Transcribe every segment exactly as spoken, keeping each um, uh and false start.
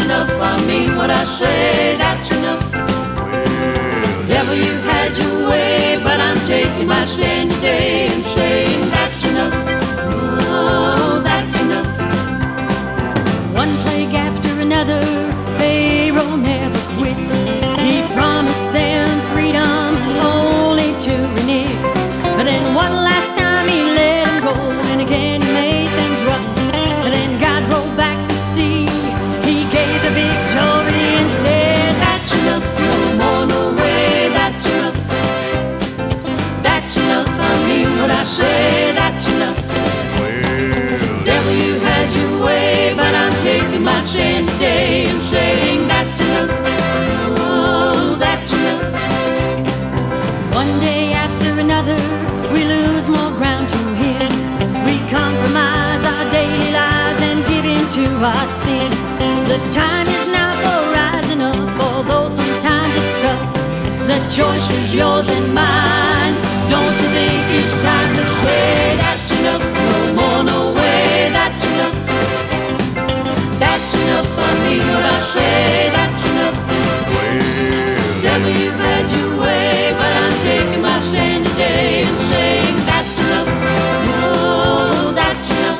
enough, I mean what I say, that's enough. Devil, you've had your way, but I'm taking my stand today and saying that's enough. Oh, that's enough. One plague after another, Pharaoh never quit. He promised them freedom only to renege. But then one last time he let him go, and again he made things rough. And then God rolled back the sea, he gave the victory and said that's enough, no more, no way, that's enough. That's enough, I mean what I say, that's enough. Well, devil, you've had your way, but I'm taking my stand today and saying that's enough. Oh, that's enough. One day after another, we lose more ground to him. We compromise our daily lives and give in to our sin. The time is now for rising up, although sometimes it's tough. The choice is yours and mine. Don't you think it's time to say that's enough? No more, no way, that's enough. That's enough, I mean what I say, that's enough. Well, devil, you've had your way, but I'm taking my stand today and saying that's enough. Oh, that's enough.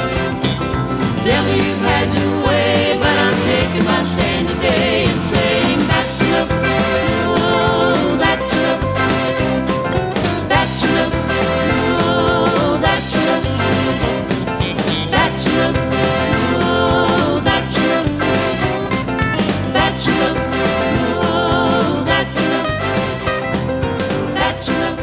Devil, you've had your way, but I'm taking my stand today and saying that's enough. Oh, that's enough. That's enough. Oh, that's enough. That's enough. Oh, that's enough. That's enough. Oh, that's enough. That's enough.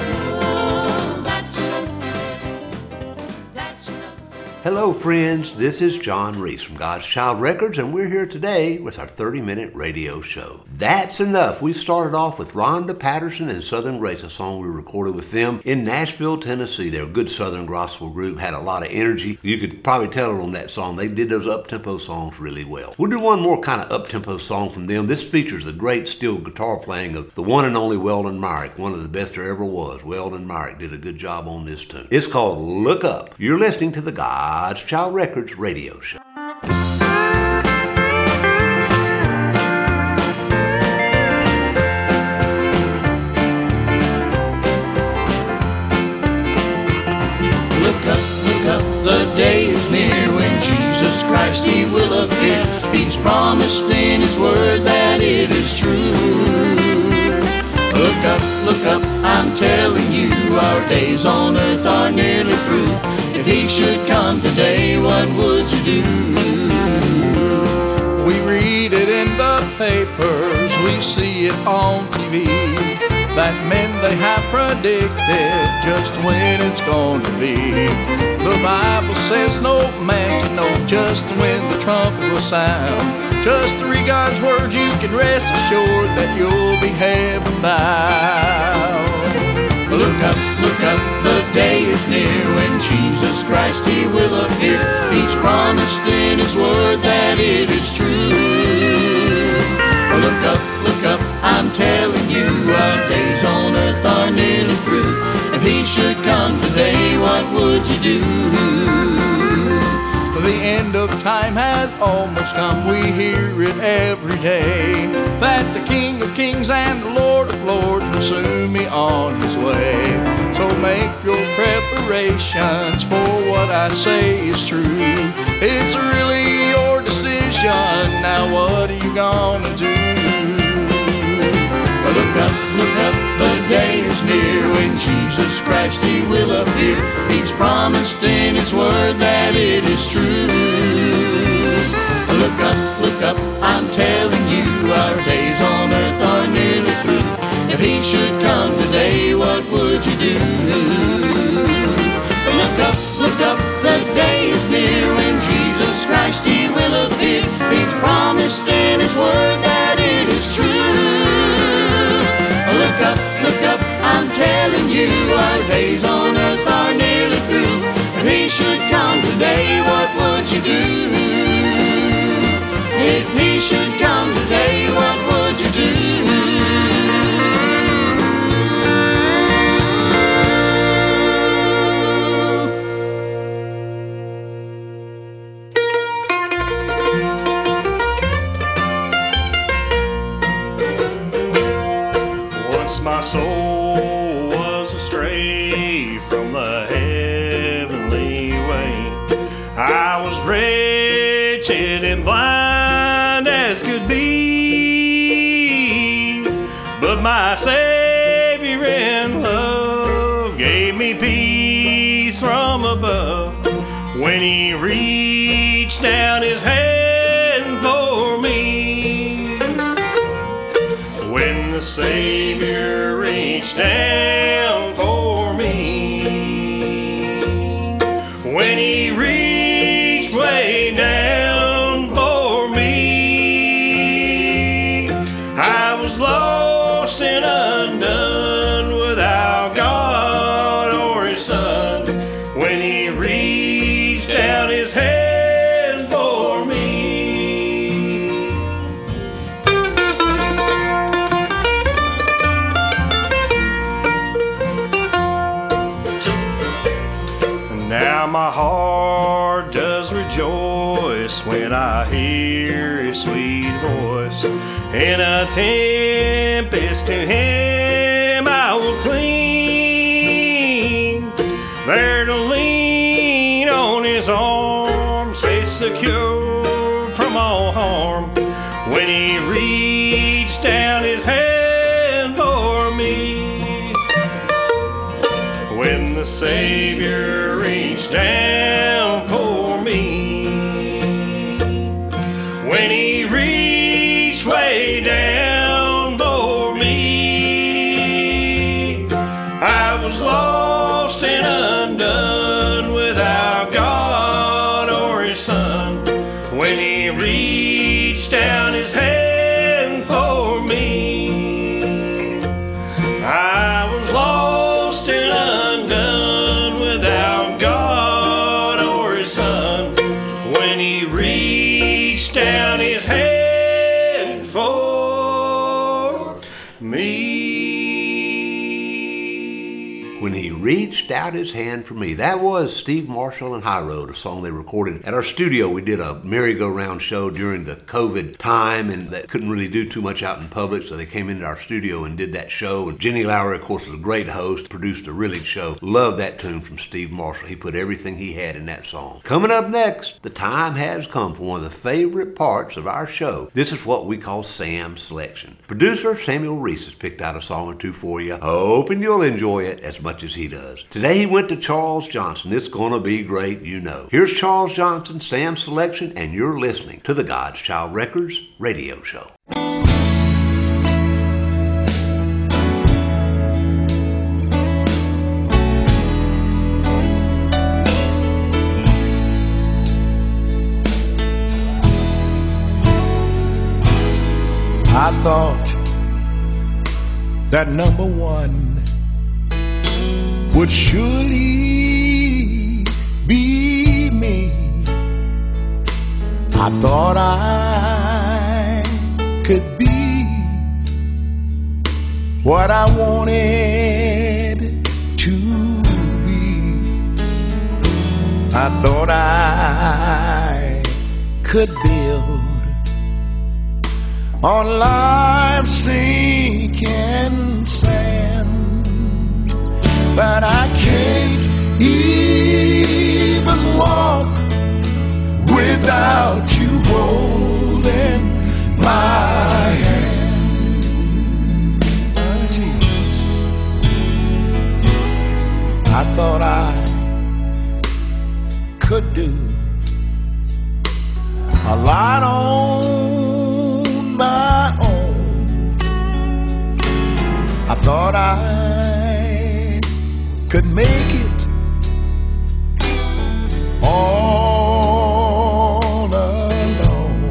Oh, that's enough. That's enough. Hello friends, this is John Reese from God's Child Records, and we're here today with our thirty minute radio show. That's enough. We started off with Rhonda Patterson and Southern Grace, a song we recorded with them in Nashville, Tennessee. They're a good Southern gospel group, had a lot of energy. You could probably tell it on that song. They did those up-tempo songs really well. We'll do one more kind of up-tempo song from them. This features the great steel guitar playing of the one and only Weldon Myrick, one of the best there ever was. Weldon Myrick did a good job on this tune. It's called Look Up. You're listening to the God's Child Records radio show. Look up, look up, the day is near when Jesus Christ, He will appear. He's promised in His word that it is true. Look up, look up, I'm telling you, our days on earth are nearly through. If He should come today, what would you do? We read it in the papers, we see it on T V, that men they have predicted just when it's going to be. The Bible says no man can know just when the trumpet will sound. Just to read God's word, you can rest assured that you'll be heaven bound. Look up, look up, the day is near when Jesus Christ, He will appear. He's promised in His word that it is true. Look up, look up, I'm telling you, our days on earth are nearly through. If He should come today, what would you do? The end of time has almost come, we hear it every day, that the King of Kings and the Lord of Lords will soon be on His way. So make your preparations for what I say is true. It's really your decision, now what are you gonna do? Look up, look up, the day is near when Jesus Christ, He will appear. He's promised in His word that it is true. Look up, look up, I'm telling you, our days on earth are nearly through. If He should come today, what would you do? Look up, look up, the day is near when Jesus Christ, He will appear. He's promised in His word that it is true. Look up, look up, I'm telling you, our days on earth are nearly through. If He should come today, what would you do? If He should come today, what would you do? soul was astray from the heavenly way. I was wretched and blind as could be, but my Savior in love gave me peace from above when He reached down His hand for me. When the Savior reached down for me, when He reached way down for me, I was lost and undone without God or His Son. When He reached down His hand for me. Now my heart does rejoice when I hear His sweet voice. In a tempest to Him I will cling, there to lean on His arm, stay secure from all harm. When He reached down His hand for me, when the Savior reached down for me, when He reached way down for me, I was lost and undone without God or His Son. When He reached down His hand for me, I was lost and undone without God or His Son. When He reached down His hand for me. When He reached out His hand for me. That was Steve Marshall and High Road, a song they recorded at our studio. We did a merry-go-round show during the COVID time, and that couldn't really do too much out in public, so they came into our studio and did that show. And Jenny Lowry, of course, was a great host, produced a really show. Love that tune from Steve Marshall. He put everything he had in that song. Coming up next, the time has come for one of the favorite parts of our show. This is what we call Sam's Selection. Producer Samuel Reese has picked out a song or two for you, hoping you'll enjoy it as much as he does. Today he went to Charles Johnson. It's gonna be great, you know. Here's Charles Johnson, Sam's Selection, and you're listening to the God's Child Records radio show. I thought that number one would surely be me. I thought I could be what I wanted to be. I thought I could build on life's sinking sand, but I can't even walk without you holding my hand. Oh, Jesus. I thought I could do a lot on my own. I thought I could make it all alone.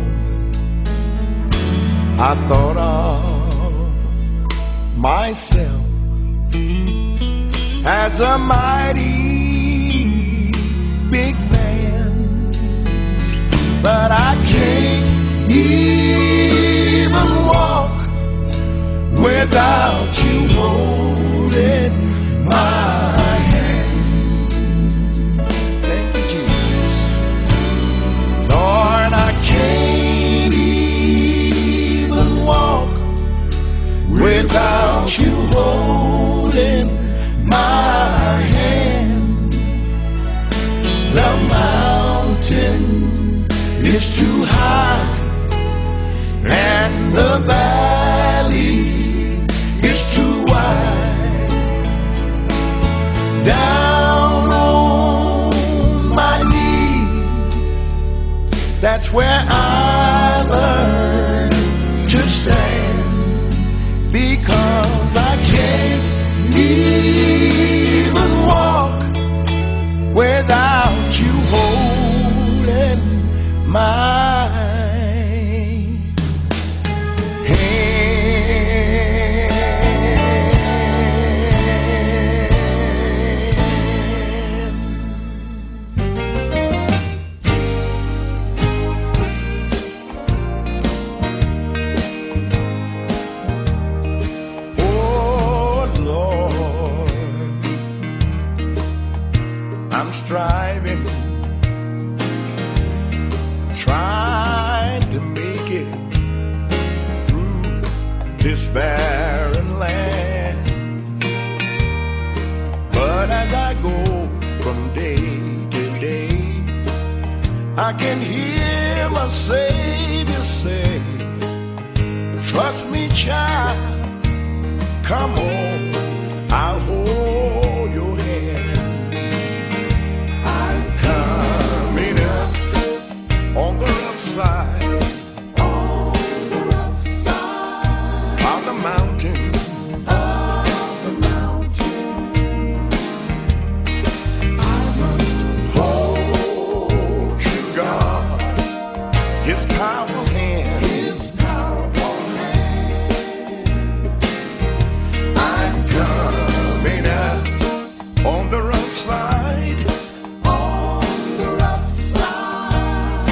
I thought of myself as a mighty big man, but I can't even walk without you holding my hand. Thank you, Jesus. Lord, I can't even walk without you holding I can hear my Savior say, trust me, child, come on, I'll hold your hand. I'm coming up on the rough side, on the rough side of the mountain, of the mountain. I must hold to God's, His powerful hand, His powerful hand. I'm coming up on the rough side, on the rough side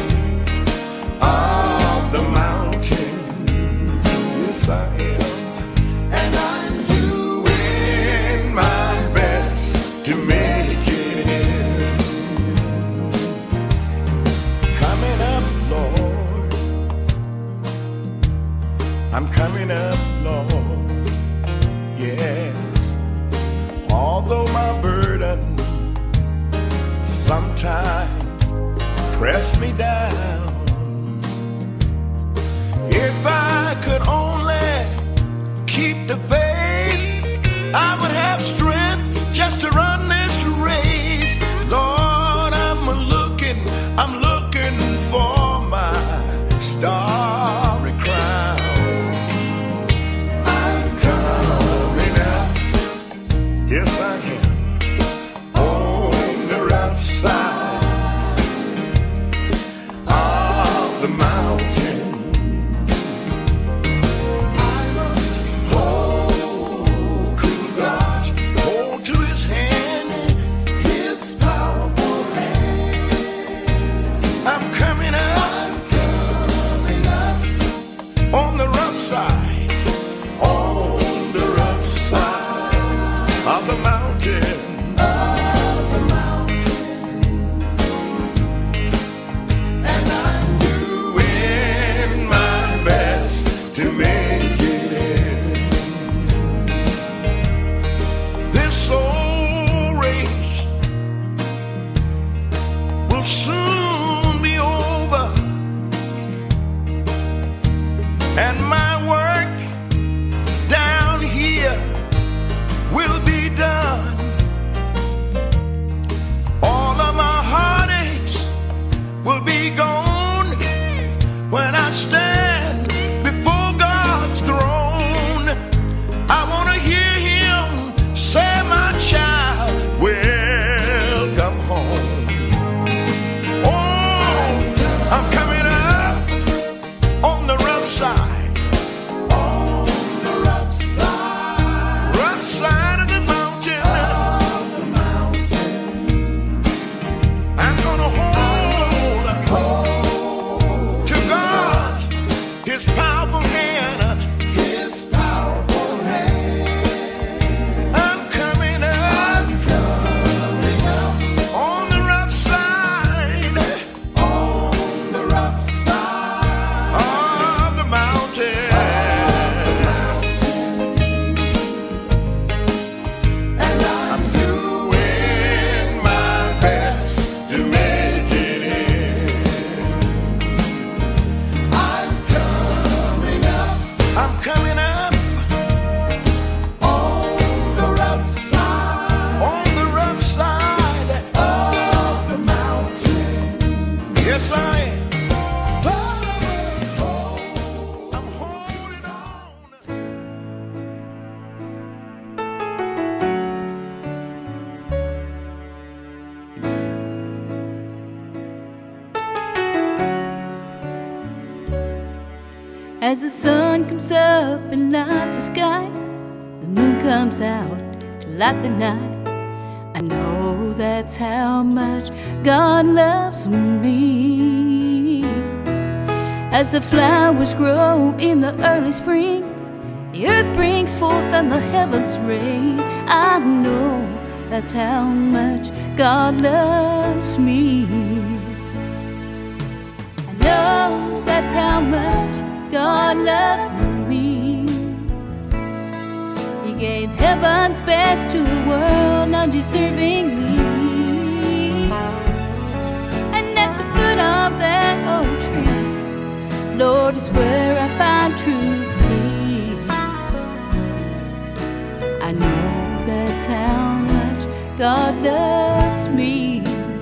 of the mountain. Yes, I am. And I'm doing my best to make it in. Coming up, Lord. I'm coming up, Lord. Yes. Although my burden sometimes press me down, if I could only keep the faith, I would have strength just to run this race. Lord, I'm looking, I'm looking for my starry crown. I'm coming up, yes I am, on the rough side of the mountain. I must hold to God, hold to His hand, His powerful hand. I'm coming up, coming up on the rough side, on the rough side of the mountain, of the mountain. And I'm doing my best to make it in. This old race will soon be over, and my work down here will be done. All of my heartaches will be gone when I stand before God's throne. I want to hear Him say, my child, welcome home. Oh, I'm coming up on the rough side, on the rough side, rough side of the mountain, of the mountain. I'm gonna hold, hold to God's, His powerful hand, His powerful hand. I'm coming up, coming up on the rough side, on the rough side of the mountain, of the mountain. And I'm doing my best to make it in. I'm coming up, I'm coming up on the rough side, on the rough side of the mountain. Yes, I am. Oh, I'm holding on. As the sun comes up and lights the sky, the moon comes out to light the night. I know that's how much God loves me. As the flowers grow in the early spring, the earth brings forth and the heavens rain. I know that's how much God loves me. I know that's how much God loves me. He gave heaven's best to a world undeservingly, and at the foot that old tree, Lord, is where I find true peace. I know that's how much God loves me.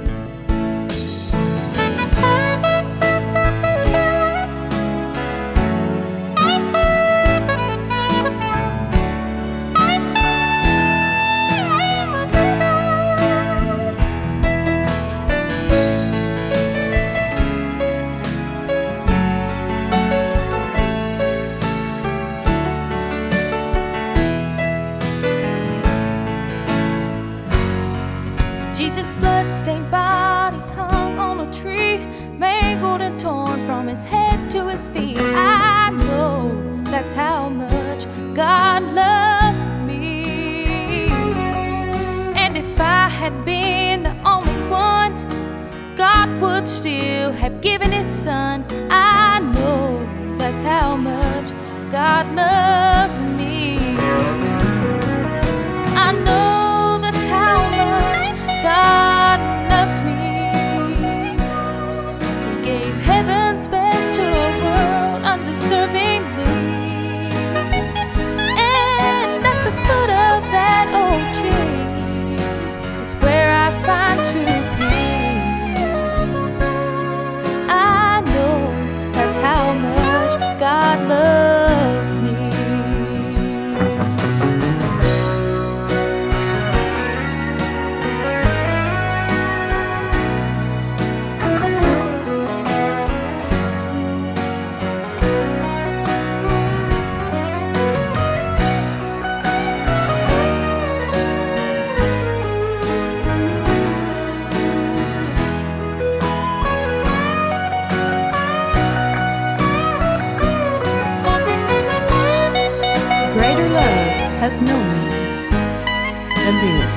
Jesus' blood-stained body hung on a tree, mangled and torn from his head to his feet. I know that's how much God loves me. And if I had been the only one, God would still have given his son. I know that's how much God loves me. I know that's how much God loves me. He gave heaven's best to a world undeservingly. And at the foot of that old tree is where I find true peace. I know that's how much God loves me. Hath known me than this,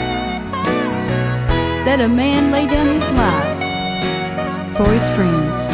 that a man lay down his life for his friends.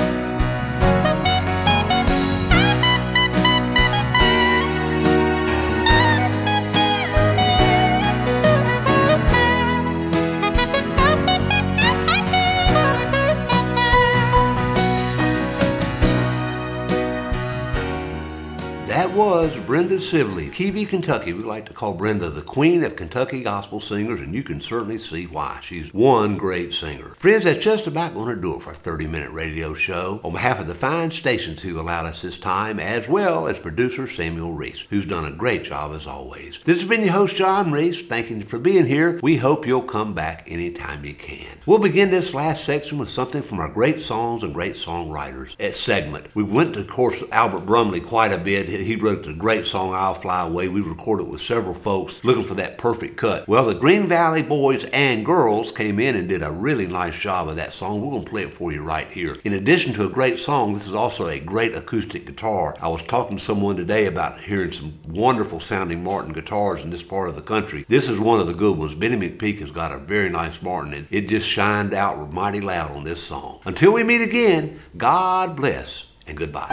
Was Brenda Sibley, Keavy, Kentucky. We like to call Brenda the queen of Kentucky gospel singers, and you can certainly see why. She's one great singer. Friends, that's just about going to do it for our thirty-minute radio show. On behalf of the fine stations who allowed us this time, as well as producer Samuel Reese, who's done a great job as always. This has been your host, John Reese. Thanking you for being here. We hope you'll come back anytime you can. We'll begin this last section with something from our great songs and great songwriters at segment. We went to, of course, Albert Brumley quite a bit. He wrote the great song I'll Fly Away. We recorded with several folks looking for that perfect cut. Well, the Green Valley Boys and Girls came in and did a really nice job of that song. We're going to play it for you right here. In addition to a great song, this is also a great acoustic guitar. I was talking to someone today about hearing some wonderful sounding Martin guitars in this part of the country. This is one of the good ones. Benny McPeak has got a very nice Martin, and it just shined out mighty loud on this song. Until we meet again, God bless and goodbye.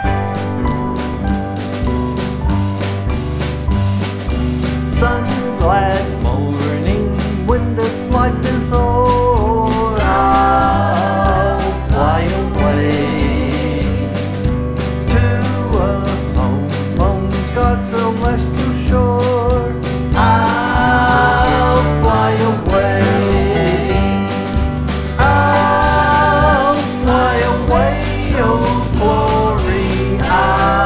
Sunlight morning, when this life is o'er, I'll fly away to a home on God's celestial shore. I'll fly away. I'll fly away, oh glory.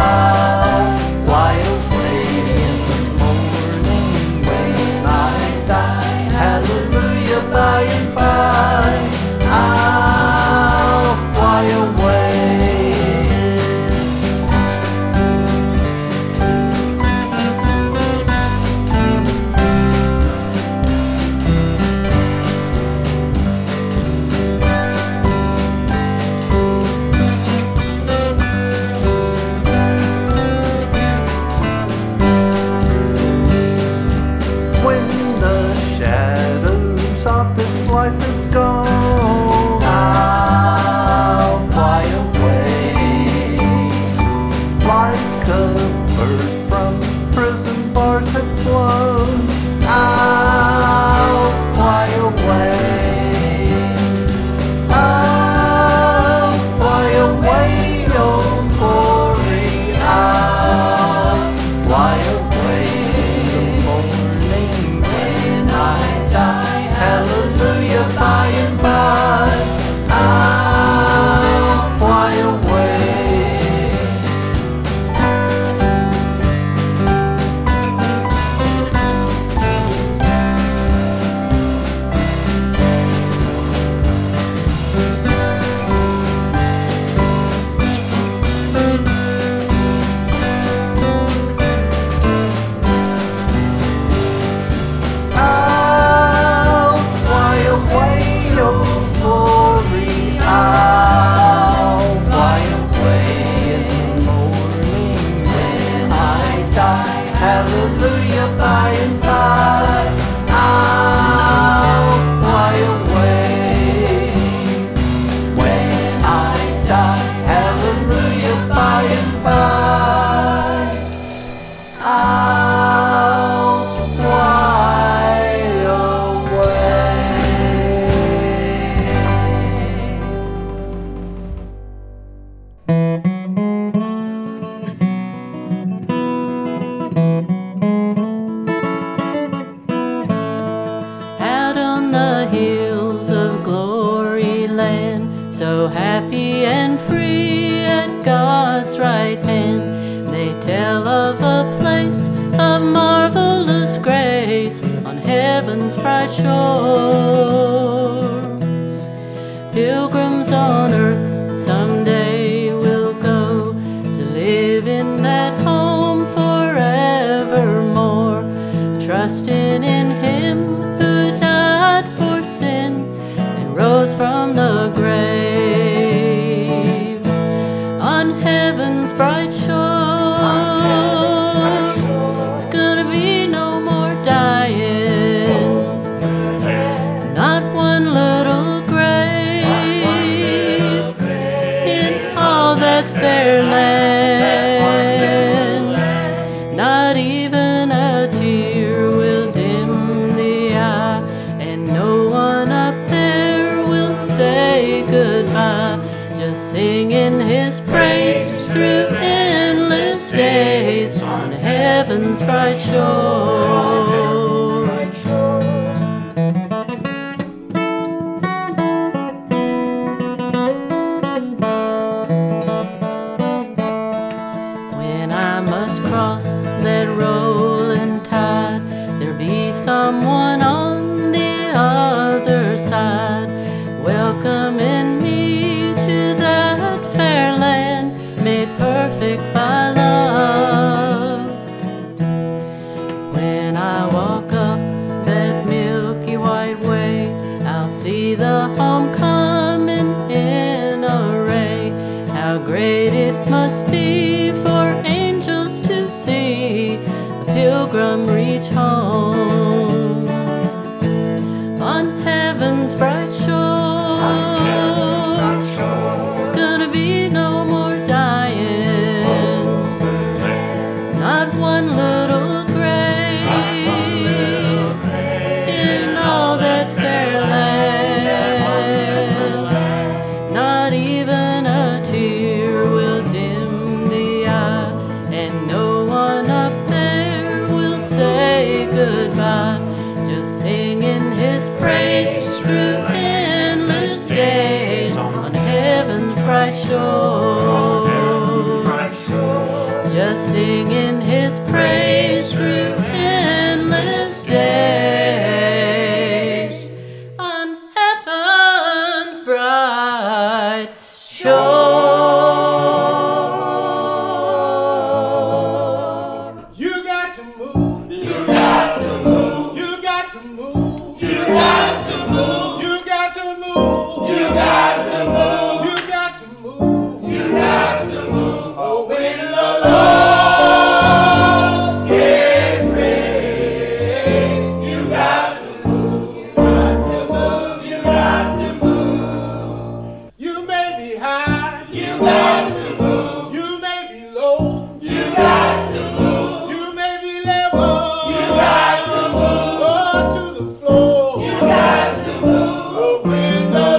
I'll fly away in the morning when I die. by, I'll fly away. Out on the hills of glory land, so happy and free at God's right hand, they tell of a place of marvelous grace on heaven's bright shore. Pilgrims on earth someday will go to live in that home forevermore, trusting in Him who died for sin and rose from the grave. On heaven's bright shore, there's gonna be no more dying, not one little grave in all that fair land. Not even a tear will dim the eye, and no one up there will say goodbye, just singing His praise through endless days on heaven's bright shore. When I must cross that rolling tide, there'll be someone on the other side, welcoming me to that fair land made perfect by love. When I walk up that milky white way, I'll see the homecoming in array. How great it must be for angels to see a pilgrim reach home. On heaven's bright shore, there's gonna be no more dying, not one little grave in all that fair land. Not even a tear will dim the eye, and no one up there will say goodbye, just singing His praise through endless days on heaven's bright shore. Just singing His praise through endless days on heaven's bright shore. You got to move. You got to move. You got to move. You got to move. You got to move. You got to move. You got to move. You got to move. Oh, when the Lord gets ready, you got to move. You got to move. You got to move. You may be high. You got to move. You may be low. You got to move. You may be level. You got to move. Or to the floor. You got to move. Oh, when the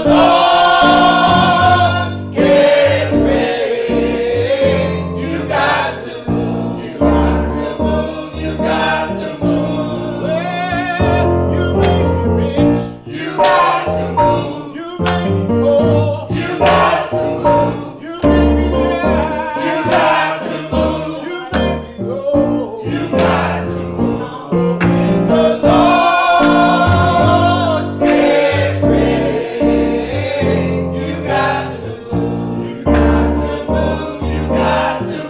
Lord gets ready, you got to move. You got to move. You got to move. Well, you may be rich. You got to move. You may be poor. You got to move. You may be high. You got to move. You may be low. You got to move. Oh, when the Lord gets ready, you got to move. You got to move. You got to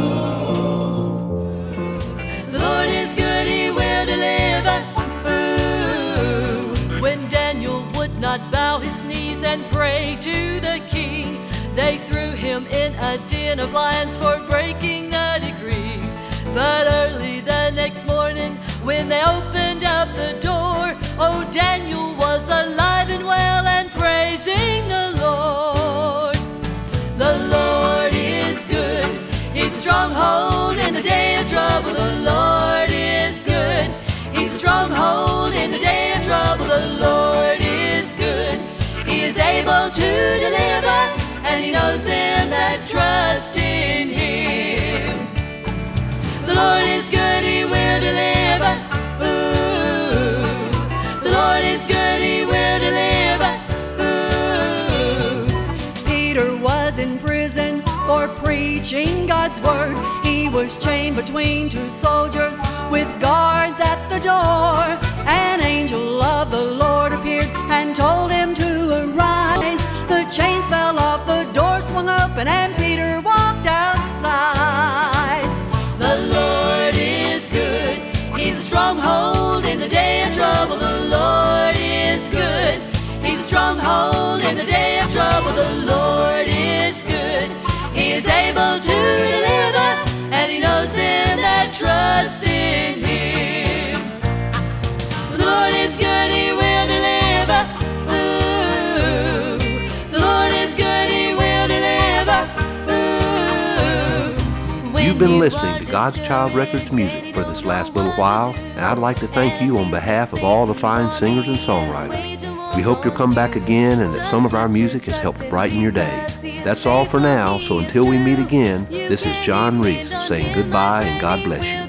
move. The Lord is good, He will deliver. Ooh. When Daniel would not bow his knees and pray to the king, they threw him in a den of lions for breaking the decree. But early the next morning, when they opened up the door, oh, Daniel was alive and well and praising the Lord. The Lord is good, His The Lord is good. He is able to deliver, and He knows them that trust in Him. The Lord is good, He will deliver. Ooh. The Lord is good, He will deliver. Ooh. Peter was in prison for preaching God's word. He was chained between two soldiers with guards at the door. An angel of the Lord appeared and told him to arise. The chains fell off, the door swung open, and Peter walked outside. The Lord is good. He's a stronghold in the day of trouble. The Lord is good. He's a stronghold in the day of trouble. The Lord is good. He is able to deliver, and He knows them that trust in Him. The Lord is good, He will deliver. Ooh. The Lord is good, He will deliver. Ooh. You've been listening to God's Child Records music for this last little while, and I'd like to thank you on behalf of all the fine singers and songwriters. We hope you'll come back again and that some of our music has helped brighten your day. That's all for now, so until we meet again, this is John Reese saying goodbye and God bless you.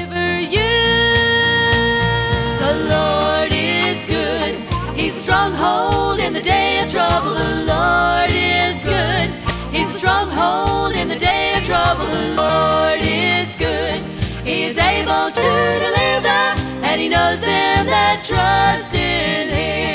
The Lord is good. He's a stronghold in the day of trouble. The Lord is good. He's a stronghold in the day of trouble. The Lord is good. He is able to deliver, and He knows them that trust in Him.